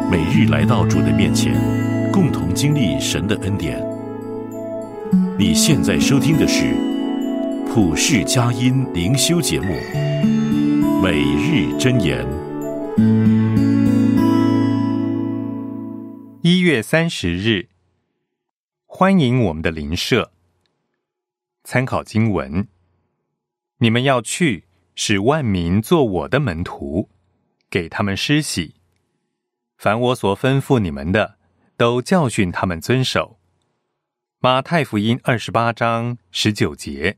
每日来到主的面前，共同经历神的恩典。你现在收听的是普世佳音灵修节目《每日箴言》。 1月30日，欢迎我们的邻舍。参考经文：你们要去，使万民做我的门徒，给他们施洗。凡我所吩咐你们的，都教训他们遵守。马太福音28章19节。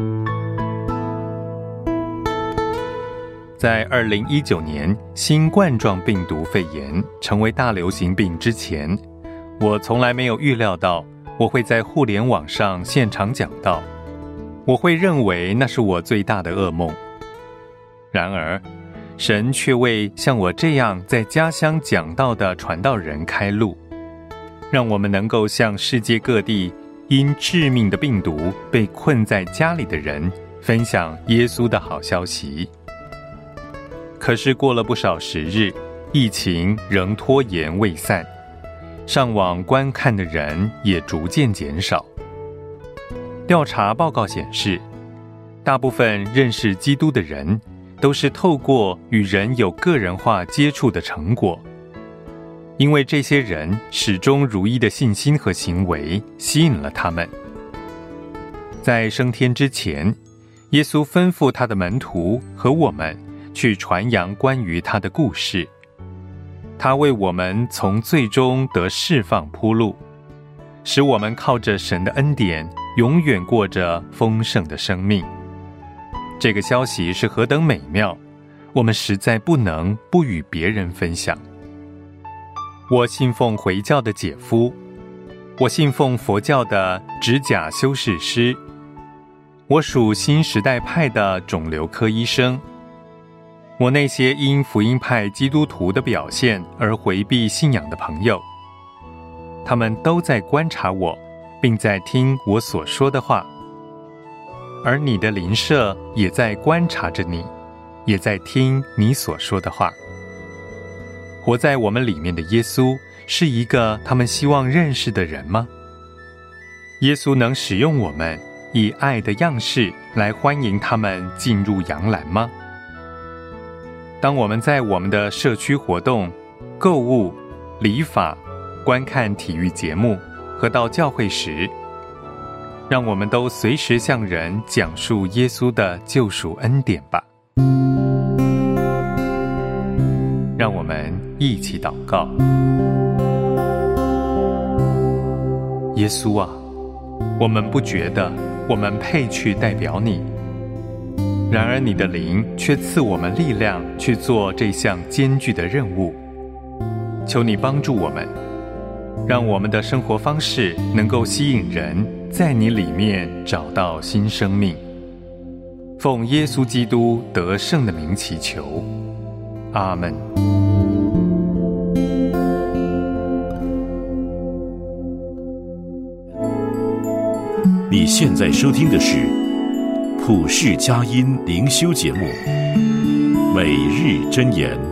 在2019年新冠状病毒肺炎成为大流行病之前，我从来没有预料到我会在互联网上现场讲道，我会认为那是我最大的噩梦。然而神却为像我这样在家乡讲道的传道人开路，让我们能够向世界各地因致命的病毒被困在家里的人分享耶稣的好消息。可是过了不少时日，疫情仍拖延未散，上网观看的人也逐渐减少。调查报告显示，大部分认识基督的人都是透过与人有个人化接触的成果，因为这些人始终如一的信心和行为吸引了他们。在升天之前，耶稣吩咐他的门徒和我们去传扬关于他的故事，他为我们从罪中得释放铺路，使我们靠着神的恩典永远过着丰盛的生命。这个消息是何等美妙，我们实在不能不与别人分享。我信奉回教的姐夫，我信奉佛教的指甲修饰师，我属新时代派的肿瘤科医生。我那些因福音派基督徒的表现而回避信仰的朋友，他们都在观察我，并在听我所说的话。而你的邻舍也在观察着你，也在听你所说的话。活在我们里面的耶稣是一个他们希望认识的人吗？耶稣能使用我们以爱的样式来欢迎他们进入羊栏吗？当我们在我们的社区活动、购物、理发、观看体育节目和到教会时，让我们都随时向人讲述耶稣的救赎恩典吧。让我们一起祷告。耶稣啊，我们不觉得我们配去代表你，然而你的灵却赐我们力量去做这项艰巨的任务。求你帮助我们，让我们的生活方式能够吸引人在你里面找到新生命。奉耶稣基督得胜的名祈求，阿们。 你现在收听的是普世佳音灵修节目《每日箴言》。